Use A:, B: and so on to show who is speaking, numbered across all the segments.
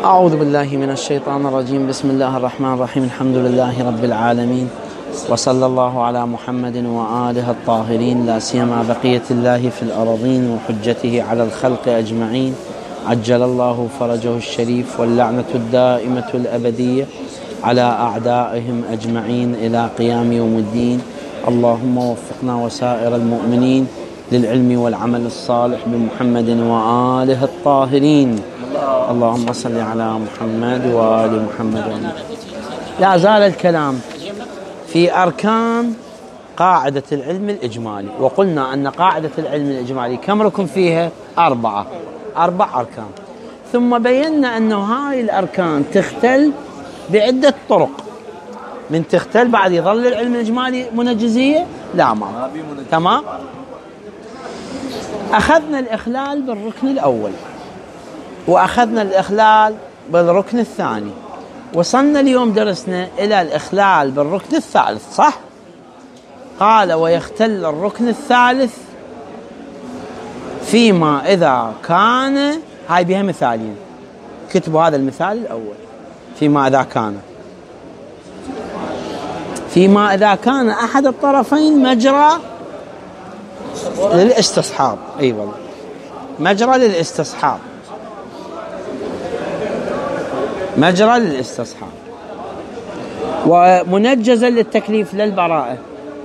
A: أعوذ بالله من الشيطان الرجيم. بسم الله الرحمن الرحيم. الحمد لله رب العالمين، وصلى الله على محمد وآله الطاهرين، لا سيما بقية الله في الأرضين وحجته على الخلق أجمعين، عجل الله فرجه الشريف، واللعنة الدائمة الأبدية على أعدائهم أجمعين إلى قيام يوم الدين. اللهم وفقنا وسائر المؤمنين للعلم والعمل الصالح بمحمد وآله الطاهرين. اللهم صل على محمد وآل محمد. لا زال الكلام في أركان قاعدة العلم الإجمالي، وقلنا أن قاعدة العلم الإجمالي كم ركن فيها؟ أربع أركان. ثم بينا أنه هاي الأركان تختل بعدة طرق. من تختل بعد يظل العلم الإجمالي منجزية؟ لا، ما تمام. أخذنا الإخلال بالركن الأول، وأخذنا الإخلال بالركن الثاني، وصلنا اليوم درسنا إلى الإخلال بالركن الثالث، صح؟ قال ويختل الركن الثالث فيما إذا كان، هاي بها مثالين، كتبوا هذا المثال الأول. فيما إذا كان أحد الطرفين مجرى للاستصحاب. أي والله، مجرى للاستصحاب ومنجزا للتكليف للبراءة.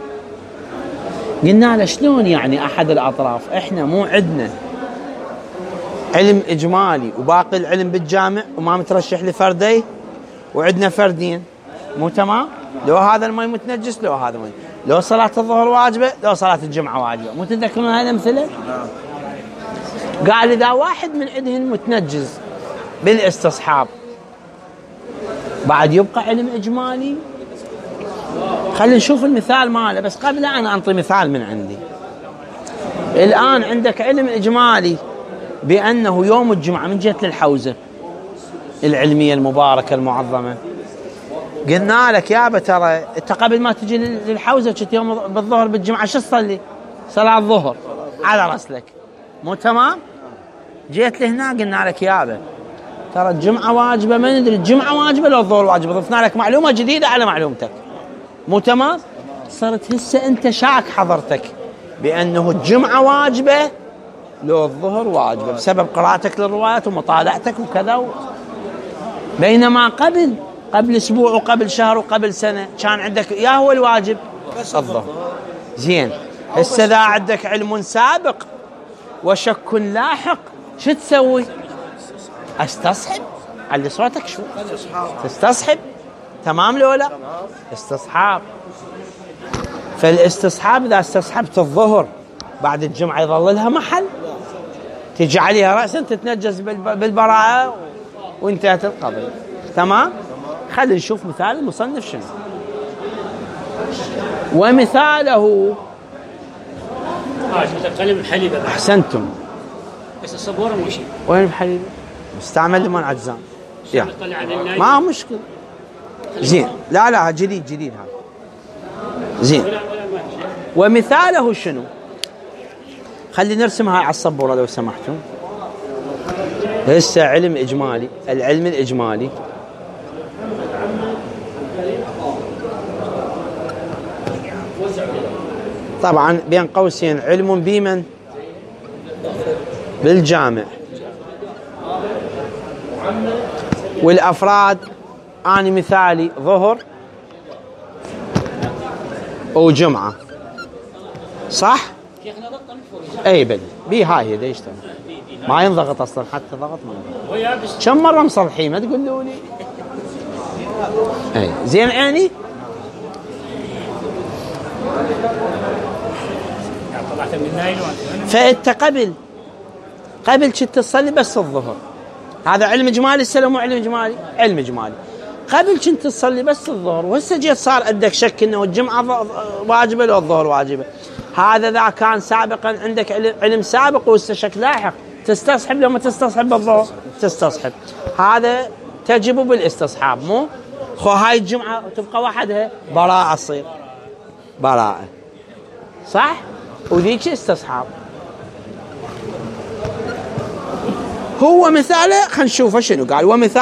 A: قلنا له شلون يعني أحد الأطراف؟ إحنا مو عندنا علم إجمالي وباقي العلم بالجامع وما مترشح لفردي، وعندنا فردين، مو تمام؟ لو هذا الماء متنجس، لو هذا الماء، لو صلاة الظهر واجبة، لو صلاة الجمعة واجبة. مو تتذكرون هاي الأمثلة؟ قال إذا واحد من عندهن متنجز بالاستصحاب بعد يبقى علم إجمالي. خلينا نشوف المثال ماله، بس قبل أنا أنطي مثال من عندي. الآن عندك علم إجمالي بأنه يوم الجمعة من جهة للحوزة العلمية المباركة المعظمة، قلنا لك يابا ترى انت قبل ما تجي للحوزة كنت يوم بالظهر بالجمعة شو تصلي؟ صلاة الظهر على رسلك، مو تمام؟ جيت لهنا قلنا لك يابا ترى الجمعة واجبة، ما ندري الجمعة واجبة لو الظهر واجبة، ضفنا لك معلومة جديدة على معلومتك، مو تمام؟ صرت هسه انت شاك حضرتك بأنه الجمعة واجبة لو الظهر واجبة بسبب قراءتك للروايات ومطالعتك وكذا بينما قبل اسبوع وقبل شهر وقبل سنة كان عندك يا هو الواجب الظهر. زين، هسه اذا عندك علم سابق وشك لاحق شو تسوي؟ استصحب. علي صوتك شو؟ تستصحب. تمام لو لا؟ استصحاب. فالاستصحاب اذا استصحبت الظهر بعد الجمعة يظل لها محل، تجي عليها رأسا تتنجس بالبراءة وانتهت القضية. تمام؟ خلينا نشوف مثال المصنف شنو. ومثاله
B: قلم الحليبة.
A: أحسنتم.
B: بس الصبورة مو شيء.
A: وين الحليبة؟ مستعمل لمن عجزان. ما مشكلة. زين، لا جديد هذا. زين. ومثاله شنو؟ خلي نرسمها على الصبورة لو سمحتم. هسه علم إجمالي، العلم الإجمالي طبعا بين قوسين علم بمن؟ بالجامع. والأفراد أنا مثالي ظهر وجمعة، صح؟ اي بي هاي هي يشتغل ما ينضغط اصلا، حتى ضغط ما ينضغط. كم مرة مصلحين ما تقولوا لي؟ اي زين عيني. فانت قبل كنت تصلي بس الظهر، هذا علم اجمالي. السلام مو علم اجمالي، علم اجمالي. قبل كنت تصلي بس الظهر، وهسه جيت صار عندك شك انه الجمعة واجبة لو الظهر واجبة. هذا ذا كان سابقا عندك علم سابق وهسه شك لاحق، تستصحب لما تستصحب بالظهر تستصحب. هذا تجب بالاستصحاب، مو خو هاي الجمعة تبقى وحدها براءة، تصير براءة، صح؟ وذيك استصحاب. هو مثاله خلينا نشوفه شنو قال.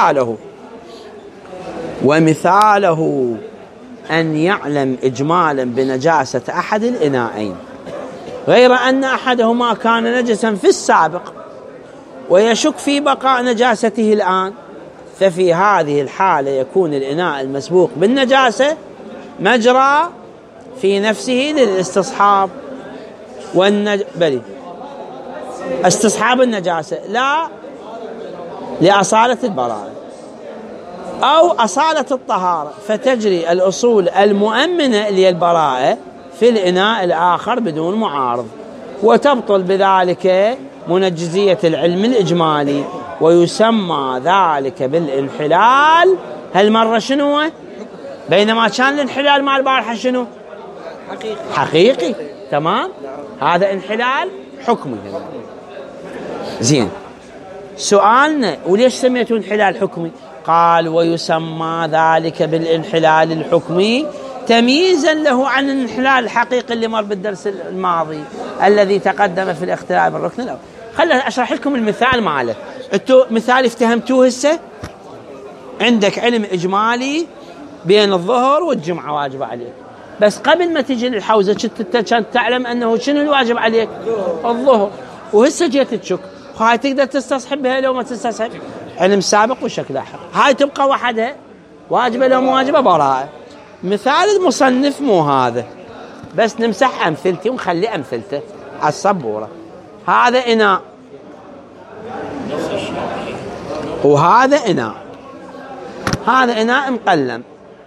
A: ومثاله أن يعلم إجمالا بنجاسة أحد الإناءين غير أن أحدهما كان نجسا في السابق ويشك في بقاء نجاسته الآن، ففي هذه الحالة يكون الإناء المسبوق بالنجاسة مجرى في نفسه للاستصحاب بل استصحاب النجاسة لا لأصالة البراءة أو أصالة الطهارة، فتجري الأصول المؤمنة للبراءة في الإناء الآخر بدون معارض، وتبطل بذلك منجزية العلم الإجمالي، ويسمى ذلك بالانحلال. هالمرة شنو؟ بينما كان الانحلال مع البارحة شنو؟ حقيقي. تمام، هذا انحلال حكمي. زين، سؤالنا وليش سميته انحلال حكمي؟ قال ويسمى ذلك بالانحلال الحكمي تمييزا له عن الانحلال الحقيقي اللي مر بالدرس الماضي الذي تقدم في الاختلاف بالركن الأول. خلنا أشرح لكم المثال ماله. انتوا مثال افتهمتوه هسه؟ عندك علم إجمالي بين الظهر والجمعة واجب عليك، بس قبل ما تجي للحوزة كنت تعلم أنه شنو الواجب عليك؟ الظهر، وهسه جيت تشك، هاي تقدر تستصحب بها لو ما تستصحب؟ علم سابق وشك لاحق، هاي تبقى وحدها واجبة لو مو واجبة براءة. مثال المصنف مو هذا، بس نمسح أمثلتي ونخلي أمثلته على السبورة. هذا إناء وهذا إناء، هذا إناء مقلم،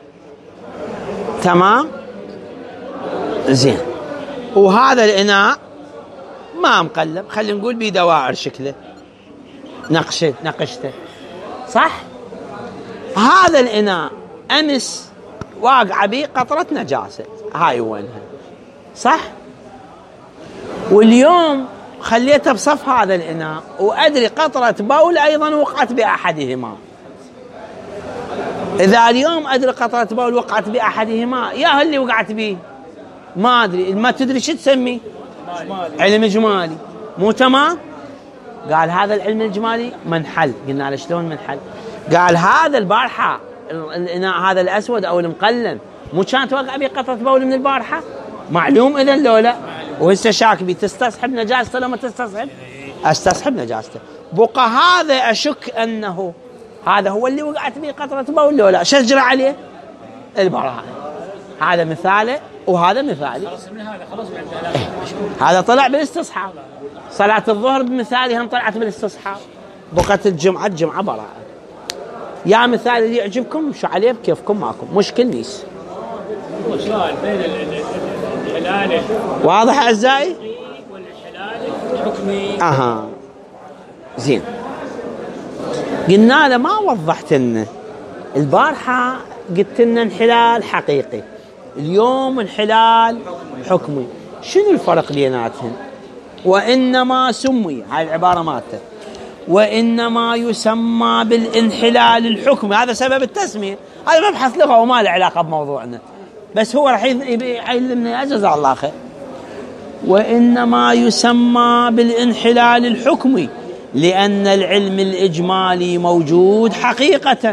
A: تمام، زين، وهذا الإناء ما مقلم، خلينا نقول بدوائر شكله نقشته، صح؟ هذا الإناء أمس واقع به قطرة نجاسة، هاي وينها، صح؟ واليوم خليته بصف هذا الإناء وأدري قطرة بول أيضا وقعت بأحدهما. إذا اليوم أدري قطرة بول وقعت بأحدهما، يا اللي وقعت به ما أدري، ما تدري شو تسمي؟ علم إجمالي، مو تمام؟ قال هذا العلم الإجمالي منحل. قلنا له شلون منحل؟ قال هذا البارحة الإناء هذا الأسود أو المقلم مو كانت واقع به قطرة بول من البارحة؟ معلوم إذن لو لا؟ وهسه شاك بي تستصحب نجاسته لما تستصحب؟ استصحب نجاسته. بقى هذا أشك أنه هذا هو اللي وقعت به قطرة بول لو لا؟ شجرة عليه البراءة. هذا مثاله وهذا مثالي. هذا طلع بالاستصحاب. صلاة الظهر بمثالها طلعت بالاستصحاب. بقت الجمعة براءة. يا مثال اللي يعجبكم شو عليه بكيفكم، ماكم مشكل نيس.
B: هو سؤال بين الحلال
A: واضح أعزائي؟
B: والحلال الحكمي.
A: زين، قلنا له ما وضحت لنا البارحة، قلت لنا انحلال حقيقي، اليوم انحلال حكمي، شنو الفرق بيناتهم؟ وإنما سمي، هاي العبارة مالته، وإنما يسمى بالانحلال الحكمي، هذا سبب التسمية، هذا مبحث لغة وما له علاقة بموضوعنا، بس هو راح يعلمنا جزاه الله خير. وإنما يسمى بالانحلال الحكمي لأن العلم الإجمالي موجود حقيقة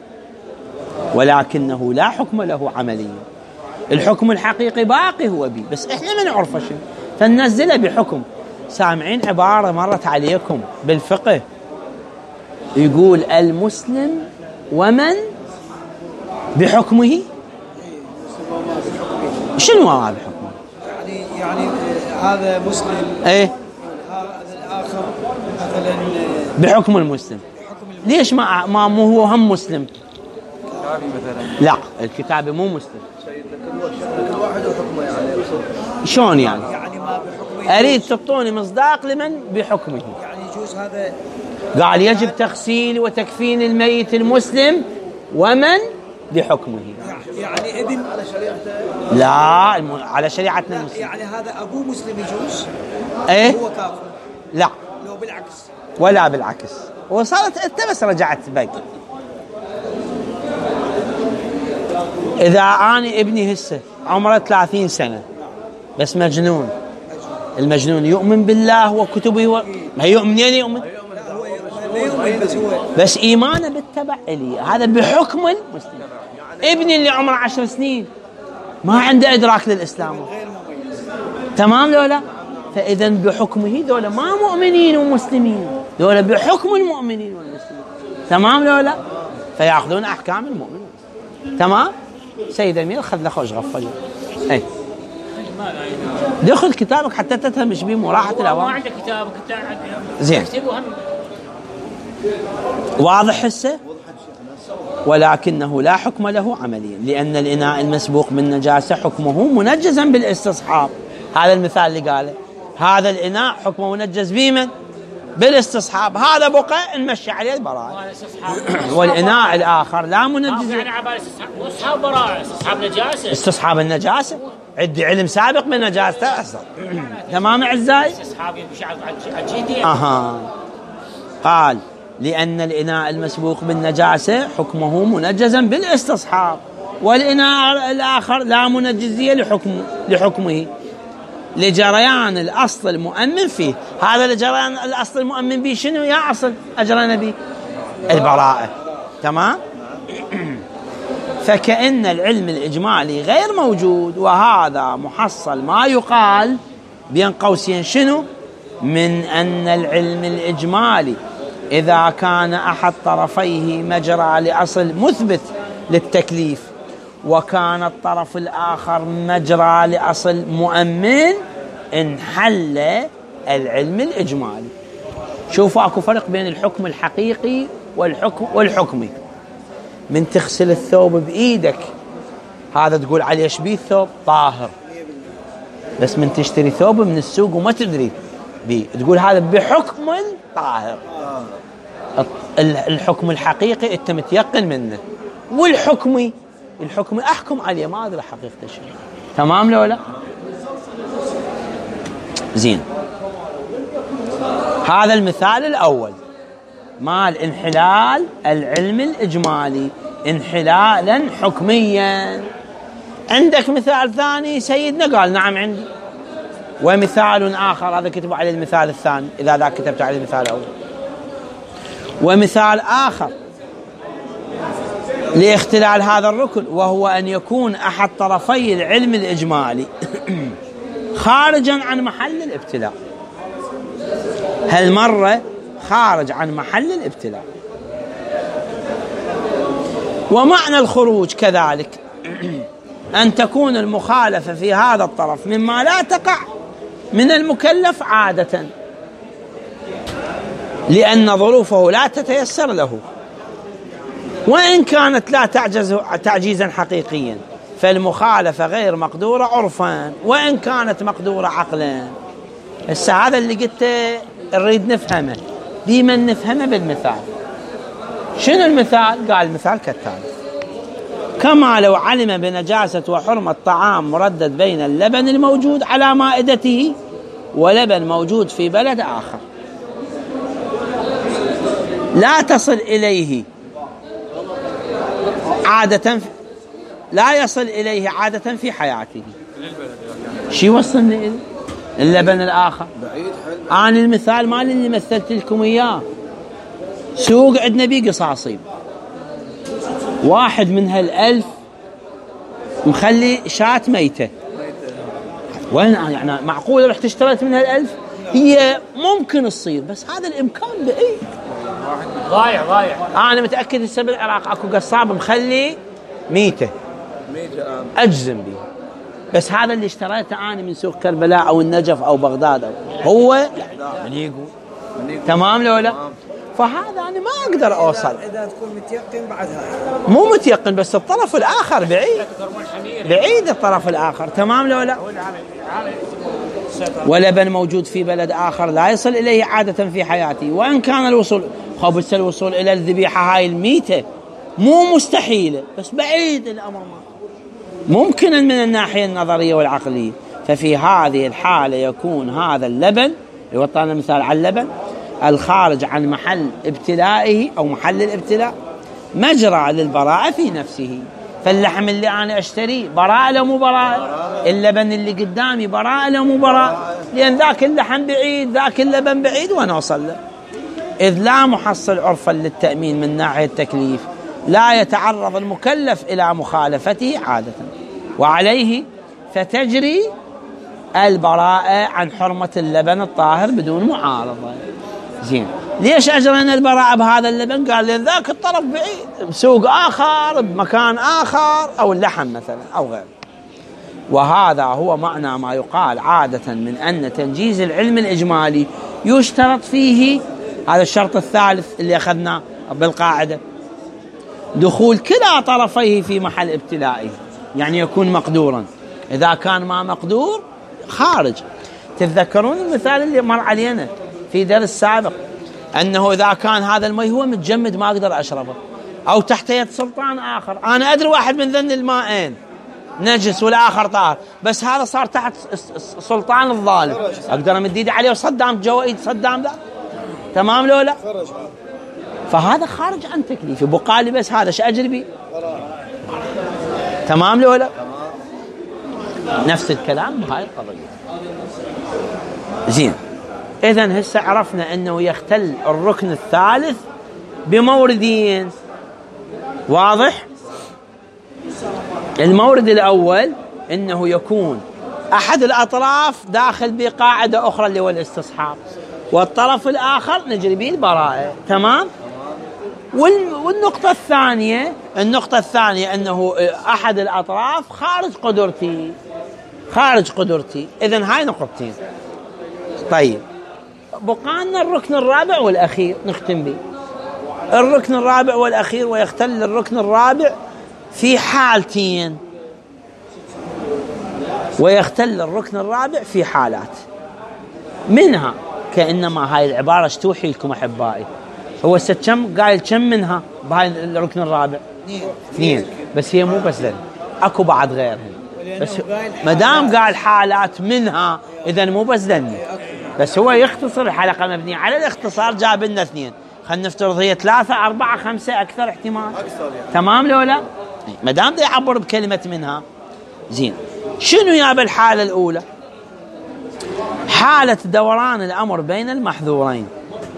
A: ولكنه لا حكم له عمليا. الحكم الحقيقي باقي هو بي، بس إحنا ما نعرفه شيء فننزله بحكم. سامعين عبارة مرت عليكم بالفقه يقول المسلم ومن بحكمه؟ شنو هذا بحكمه؟
C: يعني هذا مسلم،
A: ايه،
C: هذا الآخر مثلا
A: بحكم المسلم. ليش ما مو هو هم مسلم؟
C: كتابي مثلا.
A: لا، الكتابي مو مسلم.
C: كل واحد وحكمه يعني.
A: شلون يعني؟
C: يعني ما بحكمه.
A: اريد تعطوني مصداق لمن بحكمه.
C: يعني يجوز هذا.
A: قال يجب تغسيل وتكفين الميت المسلم ومن بحكمه.
C: يعني ابن على شريعته.
A: لا، على شريعتنا المسلم.
C: يعني هذا ابوه مسلم يجوز؟
A: ايه؟
C: هو كافر؟
A: لا،
C: لو بالعكس.
A: ولا بالعكس. وصارت انت بس رجعت باقي. اذا اني ابني هسه عمره 30 سنة بس مجنون، المجنون يؤمن بالله وكتبه ما يؤمن، يعني يؤمن بس إيمانه بالتبع إلي، هذا بحكم المسلم. ابني اللي عمره 10 سنين ما عنده إدراك للإسلام، تمام لولا؟ فإذا بحكمه دولة ما مؤمنين ومسلمين، دولة بحكم المؤمنين والمسلمين، تمام لولا؟ فيأخذون أحكام المؤمنين، تمام؟ سيد أمير خذ له خوش غفل. أي دخل كتابك حتى تفهم ايش بيه مراحة الأوامر.
B: ما عندك كتابك
A: زين واضح هسه؟ ولكنه لا حكم له عمليا، لأن الإناء المسبوق بالنجاسة حكمه منجزا بالاستصحاب. هذا المثال اللي قاله، هذا الإناء حكمه منجز بمن؟ بالاستصحاب. هذا بقى نمشي عليه البراءة. والإناء الآخر لا منجز.
B: يعني عبارة استصحاب براءة، استصحاب نجاسة،
A: استصحاب النجاسة عندي علم سابق بالنجاسة أصلا. تمام أعزائي؟
B: استصحاب يمشي على الجديد.
A: قال لأن الإناء المسبوق بالنجاسة حكمه منجزا بالاستصحاب، والإناء الآخر لا منجزية لحكمه لجريان الأصل المؤمن فيه. هذا لجريان الأصل المؤمن به شنو يا أصل أجرنا به؟ البراءة، تمام؟ فكأن العلم الإجمالي غير موجود، وهذا محصل ما يقال بين قوسين شنو؟ من أن العلم الإجمالي إذا كان أحد طرفيه مجرى لأصل مثبت للتكليف، وكان الطرف الآخر مجرى لأصل مؤمن، انحل العلم الإجمالي. شوفوا أكو فرق بين الحكم الحقيقي والحكمي. من تغسل الثوب بإيدك هذا تقول عليه شبيه الثوب طاهر، بس من تشتري ثوب من السوق وما تدري بيه تقول هذا بحكم طاهر. الحكم الحقيقي انت متيقن منه، والحكمي احكم عليه ما ادري حقيقته شنو، تمام لو لا؟ زين، هذا المثال الاول مال انحلال العلم الاجمالي انحلالا حكميا. عندك مثال ثاني سيدنا قال نعم عندي، ومثال آخر هذا كتب عليه المثال الثاني إذا ذاك كتبت عليه المثال الأول، ومثال آخر لاختلال هذا الركن، وهو أن يكون أحد طرفي العلم الإجمالي خارجا عن محل الابتلاء. هالمرة خارج عن محل الابتلاء. ومعنى الخروج كذلك أن تكون المخالفة في هذا الطرف مما لا تقع من المكلف عادة، لأن ظروفه لا تتيسر له، وإن كانت لا تعجز تعجيزا حقيقيا، فالمخالفة غير مقدورة عرفا وإن كانت مقدورة عقلا. هسه هذا اللي قلت نريد نفهمه، ديما نفهمه بالمثال. شنو المثال؟ قال المثال كالتالي: كما لو علم بنجاسة وحرمة طعام مردد بين اللبن الموجود على مائدته ولبن موجود في بلد آخر لا تصل إليه عادة، لا يصل إليه عادة في حياته. شي وصلني إليه؟ اللبن الآخر. أنا المثال مالي اللي مثلت لكم إياه، سوق عندنا بيه قصاصيب، واحد من هال1000 مخلي شاة ميتة، وين يعني معقول رحت اشتريت من هال1000؟ هي ممكن تصير بس هذا الإمكان بعيد،
B: ضايع.
A: أنا متأكد هسه بالعراق أكو قصاب مخلي ميتة أجزم به، بس هذا اللي اشتريته أنا من سوق كربلاء أو النجف أو بغداد هو من يقول تمام لو لا؟ فهذا أنا ما أقدر أوصل.
C: إذا تكون متيقن بعدها
A: مو متيقن، بس الطرف الآخر بعيد الطرف الآخر، تمام لو لا؟ ولبن موجود في بلد آخر لا يصل إليه عادة في حياتي، وإن كان الوصول إلى الذبيحة هاي الميتة مو مستحيلة بس بعيد الأمر ممكنا من الناحية النظرية والعقلية. ففي هذه الحالة يكون هذا اللبن، يوطانا مثال على اللبن الخارج عن محل ابتلائه أو محل الابتلاء مجرى للبراءة في نفسه. فاللحم اللي أنا أشتريه براءة لا مو براءة؟ اللبن اللي قدامي براءة لا مو براءة؟ لأن ذاك اللحم بعيد، ذاك اللبن بعيد وأنا أوصل له. إذ لا محصل عرفا للتأمين من ناحية التكليف لا يتعرض المكلف إلى مخالفته عادة، وعليه فتجري البراءة عن حرمة اللبن الطاهر بدون معارضة. زين، ليش أجرينا البراءة بهذا اللبن؟ قال لأن ذاك الطرف بعيد بسوق آخر بمكان آخر، أو اللحم مثلا أو غيره. وهذا هو معنى ما يقال عادة من أن تنجيز العلم الإجمالي يشترط فيه، هذا الشرط الثالث اللي أخذناه بالقاعدة، دخول كلا طرفيه في محل ابتلائه، يعني يكون مقدورا. إذا كان ما مقدور خارج. تتذكرون المثال اللي مر علينا في درس سابق، أنه إذا كان هذا الماء هو متجمد ما أقدر أشربه، أو تحت يد سلطان آخر، أنا أدري واحد من ذن الماءين نجس والآخر طاهر، بس هذا صار تحت سلطان الظالم، أقدر أمد إيدي عليه وصدام جوا إيد صدام ذا، تمام لو لا؟ فهذا خارج عن تكليفي، بقالي بس هذا شو أجري بيه؟ تمام لو لا؟ نفس الكلام بهاي القضية. زين، إذن هسه عرفنا أنه يختل الركن الثالث بموردين. واضح؟ المورد الأول أنه يكون أحد الأطراف داخل بقاعدة أخرى اللي هو الاستصحاب، والطرف الآخر نجري به البراءة. تمام؟ والنقطة الثانية أنه أحد الأطراف خارج قدرتي. إذن هاي نقطتين. طيب، بقانا الركن الرابع والأخير نختم به. الركن الرابع والأخير، ويختل الركن الرابع في حالتين، ويختل الركن الرابع في حالات منها، كأنما هاي العبارة اشتوحي لكم أحبائي، هو كم قايل كم منها بهاي الركن الرابع؟ 2. بس هي مو بس ذن، اكو بعد غيرهم، بس مدام قال حالات منها اذا مو بس ذني، بس هو يختصر الحلقة مبنية على الاختصار، جاب لنا 2. خلينا نفترض هي 3 4 5 اكثر احتمال، تمام لو لا؟ مدام دا يعبر بكلمة منها. زين، شنو يا بالحالة الأولى؟ حالة دوران الأمر بين المحذورين،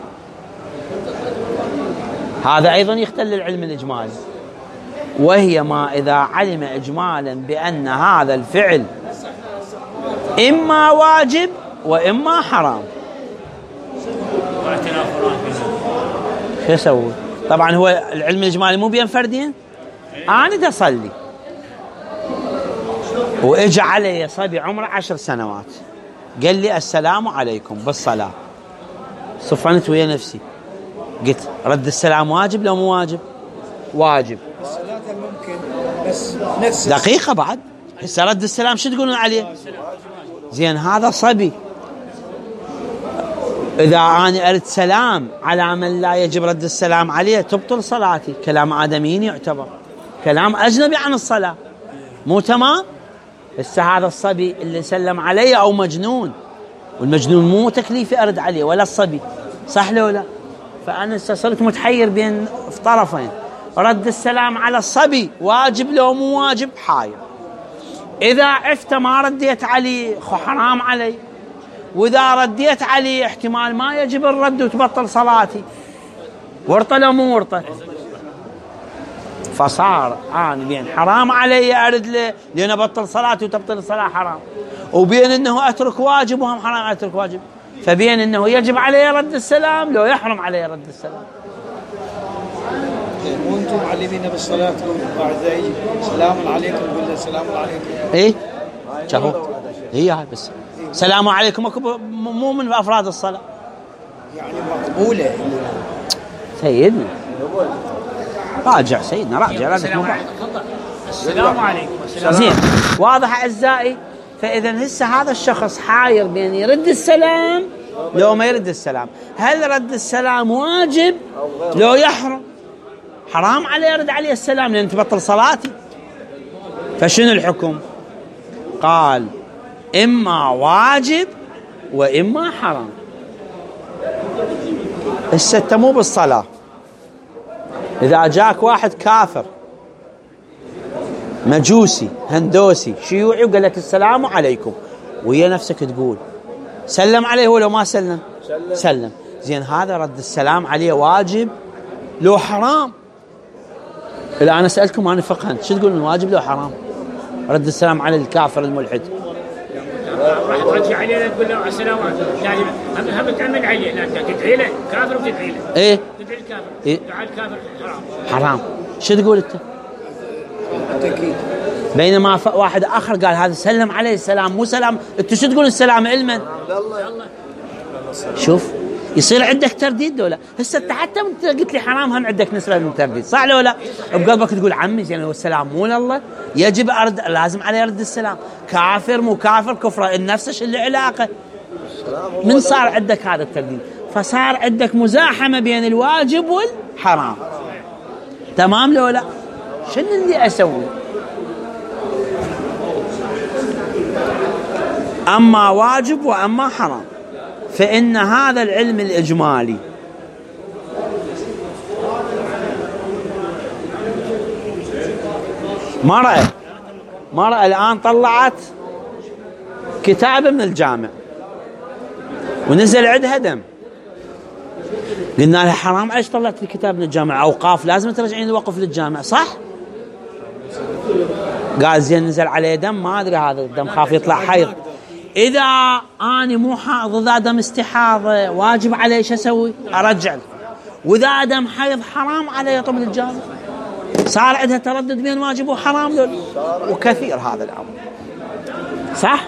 A: هذا أيضا يختل العلم الإجمالي، وهي ما إذا علم إجمالا بأن هذا الفعل إما واجب وإما حرام، شو يسوي؟ طبعا هو العلم الإجمالي مو بين فردين. أنا دا أصلي وإجا علي صبي عمره 10 سنوات قال لي السلام عليكم بالصلاة، صفنت ويا نفسي قلت رد السلام واجب لو مو واجب؟ واجب.
C: الصلاة ممكن، بس نفس
A: دقيقة بعد هسه رد السلام شو تقولون عليه؟ زين، هذا صبي، إذا أنا أرد سلام على من لا يجب رد السلام عليه تبطل صلاتي، كلام آدميين يعتبر، كلام أجنبي عن الصلاة، مو تمام؟ هسه هذا الصبي اللي سلم علي أو مجنون، والمجنون مو تكليفي أرد عليه ولا الصبي، صح لو لا؟ فأنا صرت متحير بين في طرفين، رد السلام على الصبي واجب لو مو واجب؟ حاير. إذا عفت ما رديت عليه حرام علي، وإذا رديت عليه احتمال ما يجب الرد وتبطل صلاتي، ورطة لو مو ورطة؟ فصار أنا بين حرام علي أرد له لأن أبطل صلاتي وتبطل الصلاة حرام، وبين أنه أترك واجب وهم حرام أترك واجب، فبين أنه يجب علي رد السلام لو يحرم علي رد السلام.
C: وانتم معلمين بالصلاة بعد ذي سلام عليكم، قل له السلام عليكم.
A: إيه شهو هي هاي بس سلام عليكم مو من أفراد الصلاة،
C: يعني مقبولة.
A: سيدنا راجع، سيدنا راجع
B: السلام عليكم.
A: زين، واضح أعزائي؟ فإذا هسه هذا الشخص حاير بين يرد السلام لو ما يرد السلام، هل رد السلام واجب لو يحرم؟ حرام عليه يرد عليه السلام لأن تبطل صلاتي. فشنو الحكم؟ قال إما واجب وإما حرام. الستة مو بالصلاة، إذا جاك واحد كافر مجوسي هندوسي شيوعي وقال لك السلام عليكم، ويا نفسك تقول سلم عليه ولو ما سلم؟ سلم. زين هذا رد السلام عليه واجب لو حرام؟ الآن أسألكم أنا فقها، شو تقولون واجب لو حرام؟ رد السلام على الكافر الملحد.
B: راح ترجع عليه تقول له السلام عليكم، هم تعمل عليه، لا تدعي له كافر وتدعي له.
A: ايه
B: تدعي الكافر.
A: إيه؟
B: دعاء الكافر حرام.
A: حرام. شو تقول انت؟
C: أكيد.
A: بينما واحد آخر قال هذا سلم عليه السلام مو سلام، انت شو تقول السلام علما؟
B: الله.
A: شوف يصير عندك ترديد ولا؟ هسه انت حتى انت قلت لي حرام هم عندك نسبة من الترديد، صح لو لا؟ بقلبك تقول عمي زين هو السلام مو لله، يجب أرد، لازم عليه رد السلام، كافر مو كافر كفره النفس ايش اللي علاقة؟ من صار عندك هذا الترديد؟ فصار عندك مزاحمة بين الواجب والحرام. تمام لو لا؟ شنو اللي أسوي؟ أما واجب وأما حرام، فإن هذا العلم الإجمالي مرأة الآن طلعت كتاب من الجامع ونزل عندها دم، قلنا لها حرام عيش طلعت الكتاب من الجامع، أوقاف لازم ترجعين الوقف للجامع، صح؟ قال زين نزل عليه دم ما أدري هذا الدم خاف يطلع حيض، إذا أنا مو حاض إذا دم استحاضة واجب علي إيش أسوي؟ أرجع له، وإذا دم حيض حرام علي يطلب الجامع. صار عندها تردد بين واجب وحرام وكثير هذا الأمر، صح؟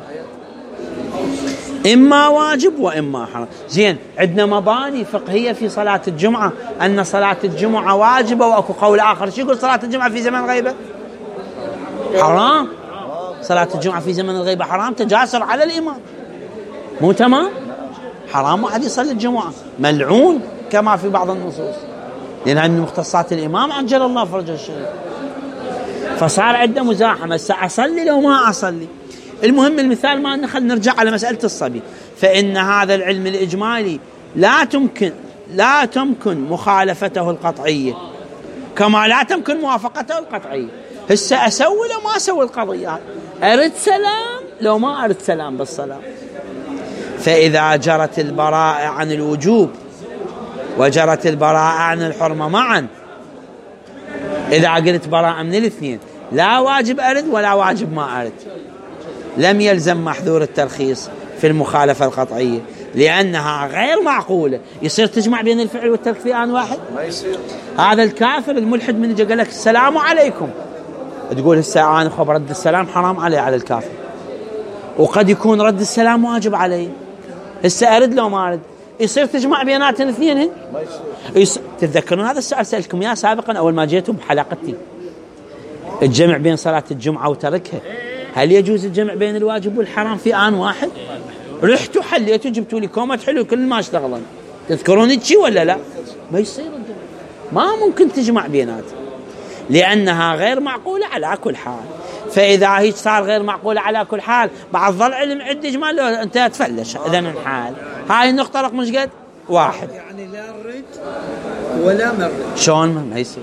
A: إما واجب وإما حرام. زين عندنا مباني فقهية في صلاة الجمعة أن صلاة الجمعة واجبة، وأكو قول آخر شو يقول صلاة الجمعة في زمن الغيبة حرام. صلاة الجمعة في زمن الغيبة حرام، تجاسر على الإمام، مو تمام؟ حرام واحد يصلي الجمعة، ملعون كما في بعض النصوص، لأنها من مختصات الإمام عجل الله فرجه الشريف. فصار عندنا مزاحمة، أصلي لو ما أصلي. المهم المثال ما نخل نرجع على مسألة الصبي، فإن هذا العلم الإجمالي لا تمكن مخالفته القطعية كما لا تمكن موافقته القطعية. هسه أسوي لو ما أسوي القضية، أرد سلام لو ما أرد سلام بالصلاة. فإذا جرت البراءة عن الوجوب وجرت البراءة عن الحرمة معا، إذا قلت براءة من الاثنين لا واجب أرد ولا واجب ما أرد، لم يلزم محذور الترخيص في المخالفة القطعية، لأنها غير معقولة. يصير تجمع بين الفعل والترك في آن واحد؟ ما يصير. هذا الكافر الملحد من جاء قال لك السلام عليكم، تقول هسه أنا خب رد السلام حرام علي على الكافر، وقد يكون رد السلام واجب علي، هسه أرد لو ما أرد. يصير تجمع بينات الاثنين هن؟ ما يصير. تتذكرون هذا السؤال سألتكم إياه سابقا أول ما جيتوا بحلقتي، الجمع بين صلاة الجمعة وتركها، هل يجوز الجمع بين الواجب والحرام في آن واحد؟ رحتوا حليتوا جبتوا لي كومة حلو كل ما اشتغلن، تذكرون شيء ولا لا؟ ما يصير الجمع، ما ممكن تجمع بينات، لأنها غير معقولة على كل حال. فإذا هي صار غير معقولة على كل حال، بعد ظل علم عد إجمال أنت تفلش إذا الحال. هاي النقطة رقم مش قد واحد،
C: يعني لا رد ولا مرد.
A: شلون ما يصير؟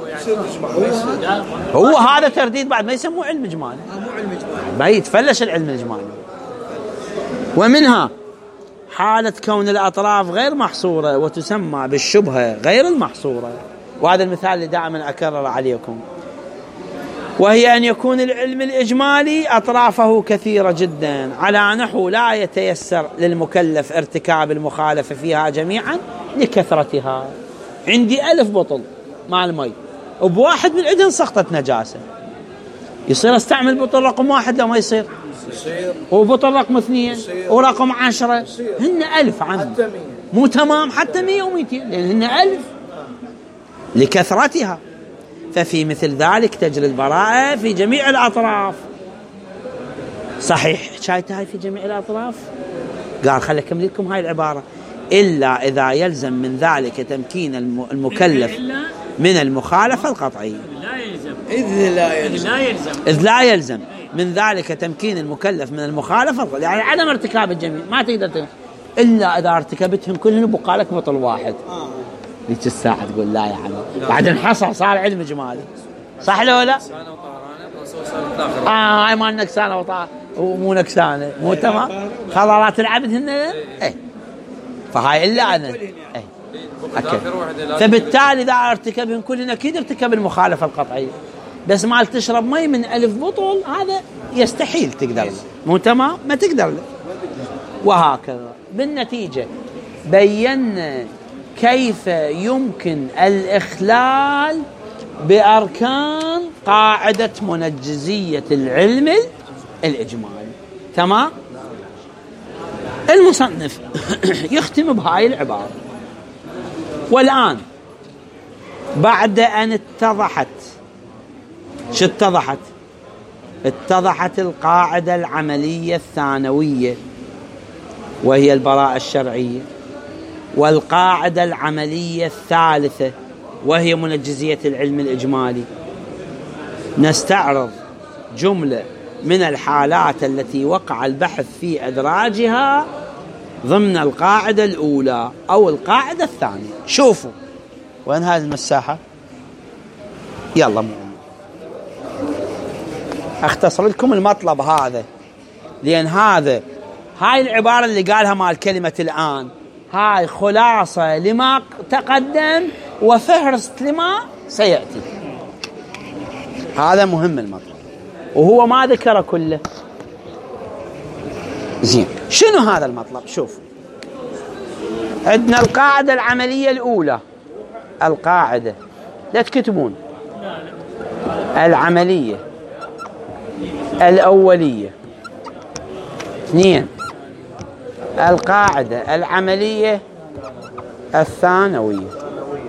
A: هو هذا ترديد بعد ما يسموه علم إجمالي،
C: مو علم إجمالي،
A: ما يتفلش العلم الإجمالي. ومنها حالة كون الأطراف غير محصورة وتسمى بالشبهة غير المحصورة، وهذا المثال اللي دائما أكرر عليكم، وهي أن يكون العلم الإجمالي أطرافه كثيرة جدا على نحو لا يتيسر للمكلف ارتكاب المخالفة فيها جميعا لكثرتها. عندي 1000 بطل مع المي وبواحد من عندهم سقطت نجاسة، يصير استعمل بطل رقم 1 لو ما يصير؟ وبطل رقم 2 ورقم 10، هن 1000 عم مو تمام، حتى 100 و200 لأن هن 1000 لكثرتها. ففي مثل ذلك تجري البراءة في جميع الأطراف. صحيح شايتها هاي في جميع الأطراف؟ قال خلي أكمل لكم هاي العبارة: إلا إذا يلزم من ذلك تمكين المكلف من المخالفة القطعية. إذ لا يلزم من ذلك تمكين المكلف من المخالفة القطعية، يعني عدم ارتكاب الجميع ما تقدر إلا إذا ارتكبتهم كلهم بقى لك بطل واحد. ليش الساعة تقول لا يا عمي بعد انحصر صار علم إجمالي، صح لو لا؟ هاي ما نكسانة ومو نكسانة مو تمام. خضرات العبد هن فهاي إلا أذن. فبالتالي إذا ارتكبهن كلهن أكيد ارتكب المخالفة القطعية. بس مال تشرب مي من 1000 بطل هذا يستحيل تقدر له، مو تمام؟ ما تقدر له. وهكذا بالنتيجة بينا كيف يمكن الإخلال بأركان قاعدة منجزية العلم الإجمالي. تمام؟ المصنف يختم بهاي العبارة: والآن بعد أن اتضحت، شو اتضحت؟ اتضحت القاعدة العملية الثانوية وهي البراءة الشرعية، والقاعدة العملية الثالثة وهي منجزية العلم الإجمالي، نستعرض جملة من الحالات التي وقع البحث في إدراجها ضمن القاعدة الأولى أو القاعدة الثانية. شوفوا وين هذه المساحة، يلا أختصر لكم المطلب هذا، لأن هاي العبارة اللي قالها مال كلمة الآن هاي خلاصة لما تقدم وفهرست لما سيأتي. هذا مهم المطلب، وهو ما ذكر كله. زين، شنو هذا المطلب؟ شوف، عندنا القاعدة العملية الأولى، القاعدة لا تكتبون، العملية الأولية. 2 القاعدة العملية الثانوية.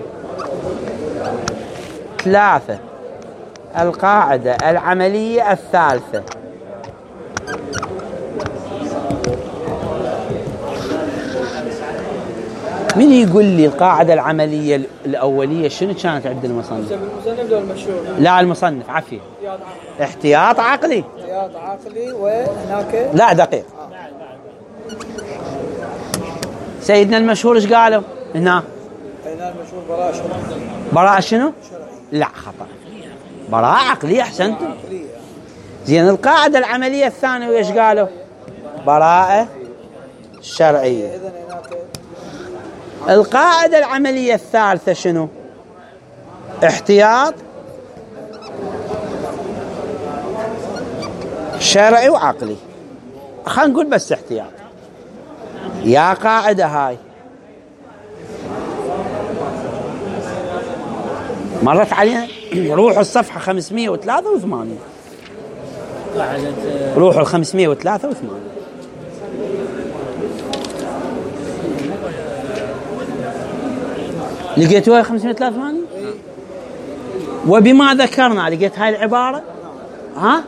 A: 3 القاعدة العملية الثالثة. من يقول لي القاعدة العملية الأولية شنو كانت عند المصنف؟
C: المصنف ولا المشهور؟
A: لا المصنف، عفية، احتياط عقلي.
C: احتياط عقلي، وهناك
A: لا دقيق. سيدنا المشهور ايش قالوا هنا؟
C: سيدنا المشهور براءة شرعية.
A: براءة شنو؟ لا خطأ، براءة عقلية. أحسنتم. زين، القاعدة العملية الثانية ايش قالوا؟ براءة شرعية.
C: إذن هناك
A: القاعدة العملية الثالثة شنو؟ احتياط شرعي وعقلي. خلينا نقول بس احتياط. يا قاعدة هاي مرت علينا، روحوا الصفحة 583، روحوا 583. لقيتوها 583. وبما ذكرنا، لقيت هاي العبارة، ها؟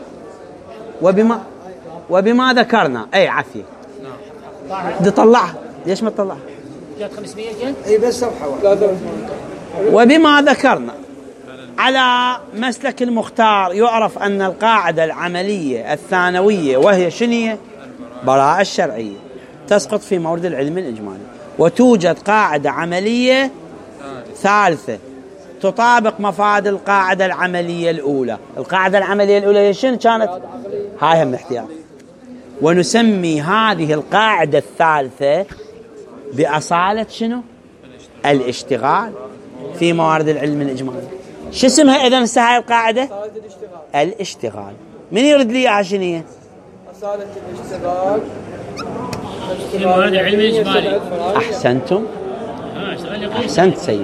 A: وبما ذكرنا، اي عافية، بدي طلعها، ليش ما تطلعها؟
B: جات 500 جد؟
C: اي بس صفحة واحدة.
A: وبما ذكرنا على مسلك المختار يعرف أن القاعدة العملية الثانوية وهي شنية؟ براءة الشرعية، تسقط في مورد العلم الإجمالي. وتوجد قاعدة عملية ثالثة تطابق مفاد القاعدة العملية الأولى. القاعدة العملية الأولى هي شنو كانت؟ هاي هم احتياط. ونسمي هذه القاعدة الثالثة بأصالة شنو؟ الاشتغال في موارد العلم الإجمالي. شو اسمها إذن هاي القاعدة؟ الاشتغال. من يرد لي إياها شنو هي؟
C: أصالة الاشتغال
B: في موارد العلم الإجمالي.
A: أحسنتم، أحسنت سيدي،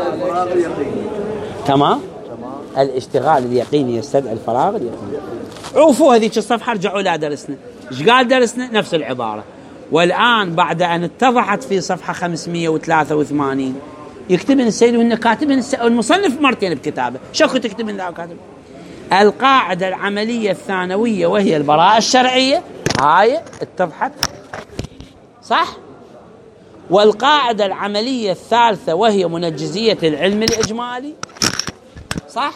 A: تمام. الاشتغال اليقيني يستدعي الفراغ اليقيني. عوفوا هذيك الصفحة، ارجعوا لا درسنا. ايش قال درسنا؟ نفس العبارة. والآن بعد أن اتضحت في صفحة 583 يكتبن السيد وإنه كاتبن المصنف مرتين بكتابه. شو كنت تكتبن ذا كاتب؟ القاعدة العملية الثانوية وهي البراءة الشرعية، هاي اتضحت صح؟ والقاعدة العملية الثالثة وهي منجزية العلم الإجمالي، صح؟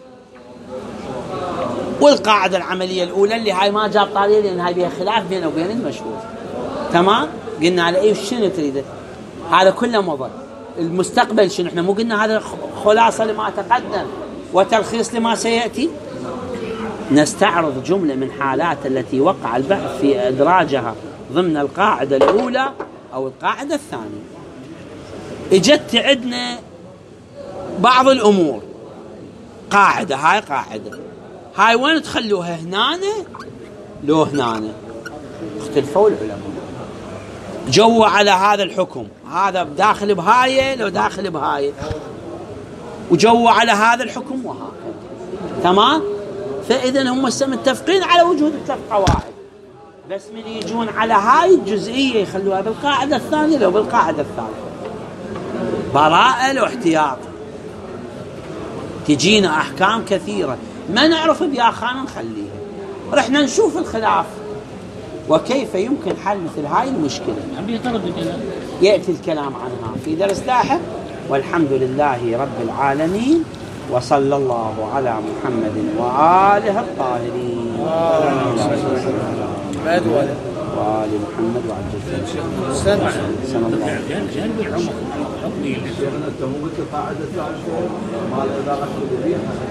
A: والقاعدة العملية الأولى اللي هاي ما جاب طارية لأن هاي بها خلاف بينه وبين المشهور. تمام؟ قلنا على أي شنو تريده؟ هذا كله مضى. المستقبل شنو؟ احنا مو قلنا هذا خلاصة لما تقدم وتلخيص لما سيأتي. نستعرض جملة من حالات التي وقع البحث في إدراجها ضمن القاعدة الأولى أو القاعدة الثانية. اجت تعدنا بعض الأمور، قاعدة، هاي قاعدة، هاي وين تخلوها؟ هنا لو هنا؟ اختلفوا العلماء، جوا على هذا الحكم، هذا داخل بهاي لو داخل بهاي، وجوا على هذا الحكم وهكذا. تمام؟ فإذا هم متفقين على وجود الثلاث قواعد، بس من يجون على هاي الجزئية يخلوها بالقاعدة الثانية لو بالقاعدة الثالثة. براءة لو احتياط. تجينا أحكام كثيرة ما نعرف بيا خان نخليها، رحنا نشوف الخلاف وكيف يمكن حل مثل هاي المشكلة. يأتي الكلام عنها في درس لاحق، والحمد لله رب العالمين، وصلى الله على محمد وآله الطاهرين وآل محمد وعجل سنة الله.